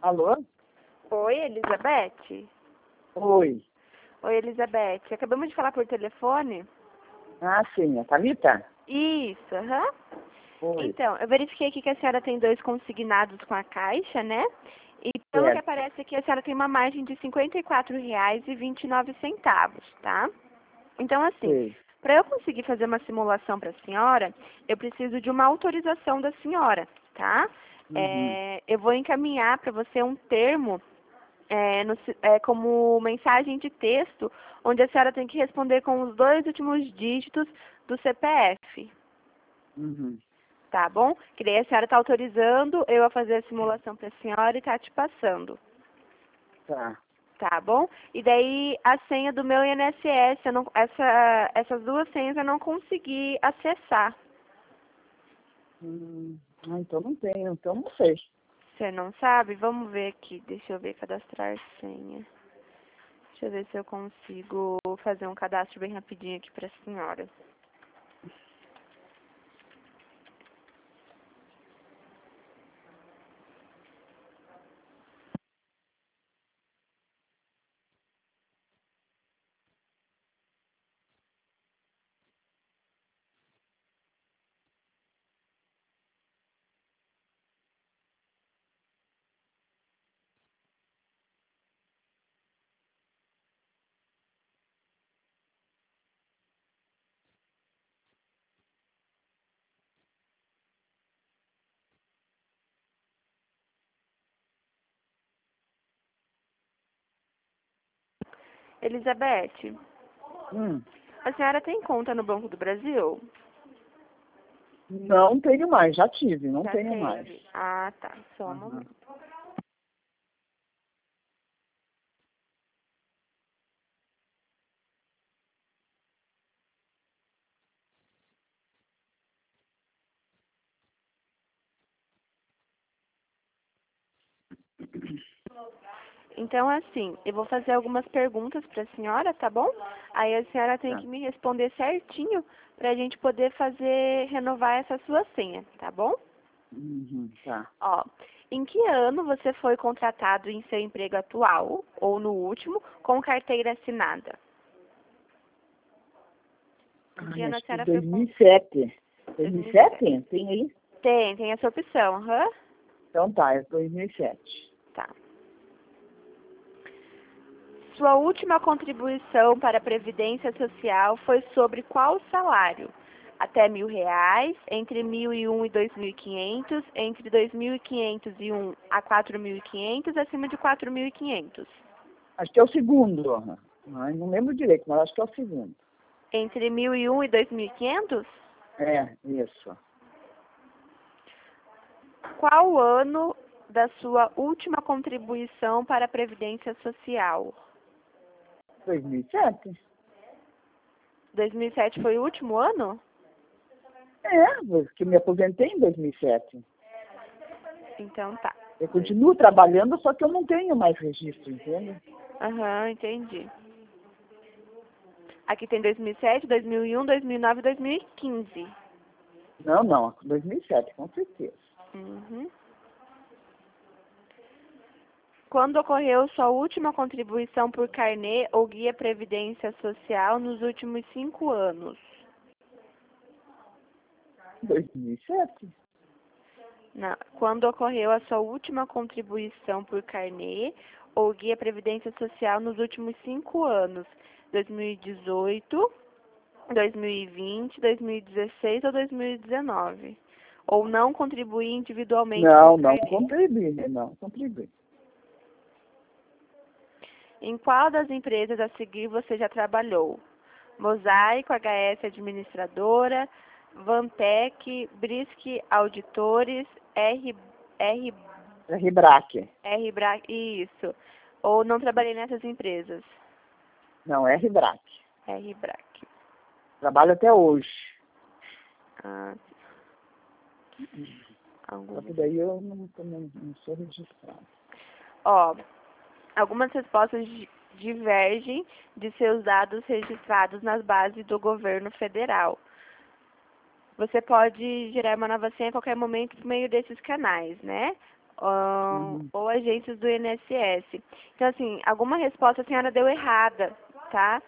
Alô? Oi, Elizabeth? Oi. Oi, Elizabeth. Acabamos de falar por telefone? Ah, sim, a Thalita? Isso, aham. Oi. Então, eu verifiquei aqui que a senhora tem 2 consignados com a Caixa, né? E pelo que Certo. aparece aqui, a senhora tem uma margem de R$ 54,29, tá? Então, assim, Sei. para eu conseguir fazer uma simulação para a senhora, eu preciso de uma autorização da senhora, tá? Uhum. Eu vou encaminhar para você um termo como mensagem de texto, onde a senhora tem que responder com os 2 últimos dígitos do CPF, Uhum. tá bom? Que daí a senhora está autorizando eu a fazer a simulação para a senhora e está te passando, Tá. tá bom? E daí a senha do meu INSS, essas 2 senhas eu não consegui acessar. Então não tenho, então não sei. Você não sabe? Vamos ver aqui, deixa eu ver, cadastrar senha. Deixa eu ver se eu consigo fazer um cadastro bem rapidinho aqui para a senhora. Elizabeth, Hum. a senhora tem conta no Banco do Brasil? Não tenho mais, já tive, não Já tenho mais. teve. Ah, tá. Só um Uhum. momento. Então, assim, eu vou fazer algumas perguntas para a senhora, tá bom? Aí a senhora tem Tá. que me responder certinho para a gente poder renovar essa sua senha, tá bom? Tá. Ó, em que ano você foi contratado em seu emprego atual, ou no último, com carteira assinada? Em que Ai, ano a acho que senhora foi com 2007. 2007? 2007? Tem aí? Tem essa opção, aham? Então tá, é 2007. Tá. Sua última contribuição para a Previdência Social foi sobre qual salário? Até R$ 1.000, entre 1.001 e 2.500, entre 2.501 a 4.500, acima de 4.500. Acho que é o segundo. Ai, não lembro direito, mas acho que é o segundo. Entre 1.001 e 2.500? É, isso. Qual o ano da sua última contribuição para a Previdência Social? 2007? 2007 foi o último ano? É, porque eu me aposentei em 2007. Então tá. Eu continuo trabalhando, só que eu não tenho mais registro, entende? Aham, entendi. Aqui tem 2007, 2001, 2009 e 2015. Não, 2007, com certeza. Uhum. Quando ocorreu sua última contribuição por carnê ou guia Previdência Social nos últimos 5 anos? 2007? Não. Quando ocorreu a sua última contribuição por carnê ou guia Previdência Social nos últimos 5 anos? 2018, 2020, 2016 ou 2019? Ou não contribuir individualmente por Não carnê? contribuí, não contribuí. Em qual das empresas a seguir você já trabalhou? Mosaico, HS Administradora, Vantec, Brisk Auditores, É Ribrac. isso. Ou não trabalhei nessas empresas? Não, é Ribrac. RBRAC. Trabalho até hoje. Ah, Só que algumas. daí eu não sou registrado. Ó, algumas respostas divergem de seus dados registrados nas bases do governo federal. Você pode gerar uma nova senha a qualquer momento por meio desses canais, né? ou agências do INSS. Então, assim, alguma resposta a senhora deu errada, tá?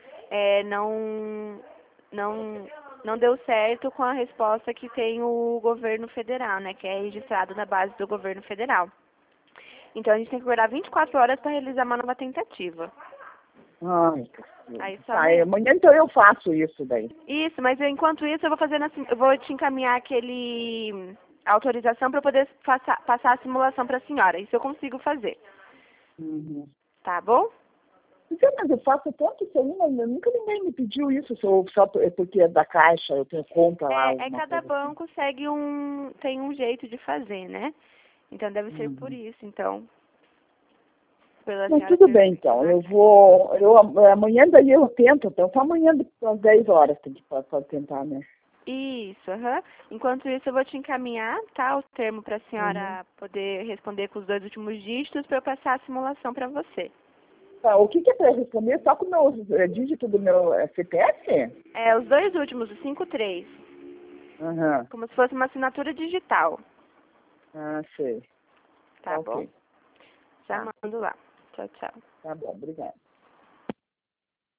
Não deu certo com a resposta que tem o governo federal, né? Que é registrado na base do governo federal. Então, a gente tem que aguardar 24 horas para realizar uma nova tentativa. Ai, Aí só amanhã então eu faço isso daí. Isso, mas enquanto isso eu vou te encaminhar a autorização para poder passar a simulação para a senhora. Isso eu consigo fazer. Tá bom? Mas eu faço tanto isso aí, mas nunca ninguém me pediu isso, só porque é da Caixa, eu tenho conta lá. Cada banco tem um jeito de fazer, né? Então deve ser por isso, então. Mas tudo bem, então. Amanhã daí eu tento, então só amanhã às 10 horas tem que pode tentar, né? Isso, Enquanto isso, eu vou te encaminhar, tá? O termo para a senhora poder responder com os 2 últimos dígitos para eu passar a simulação para você. Tá, o que é para responder? Só com os dígitos do meu CPF? Os 2 últimos, o 53. Como se fosse uma assinatura digital. Ah, sei. Tá bom? Já mando lá. Tchau, tchau. Tá bom, obrigada.